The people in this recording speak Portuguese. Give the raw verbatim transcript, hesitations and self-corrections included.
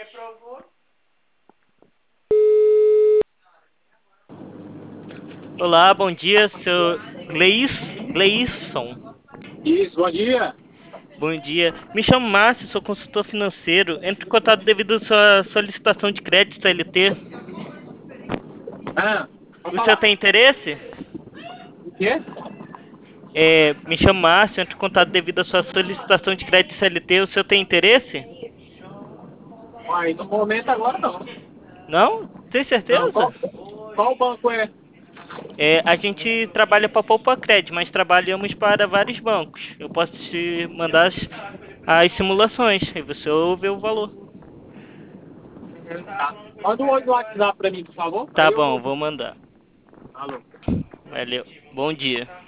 Olá, bom dia, seu Gleis, Gleison. Isso, bom dia. Bom dia. Me chamo Márcio, sou consultor financeiro. Entre em contato devido à sua solicitação de crédito C L T. Ah, pode O senhor falar. tem interesse? O quê? É, me chamo Márcio, entre em contato devido à sua solicitação de crédito C L T. O senhor tem interesse? Aí, no momento agora não. Não? Tem Não, certeza? qual, qual banco é? É, a gente trabalha para Poupa Cred, mas trabalhamos para vários bancos. Eu posso te mandar as, as simulações e você ouve o valor. Tá. Manda um oi no WhatsApp pra mim, por favor. Tá Aí eu bom, vou. vou mandar. Alô. Valeu. Bom dia.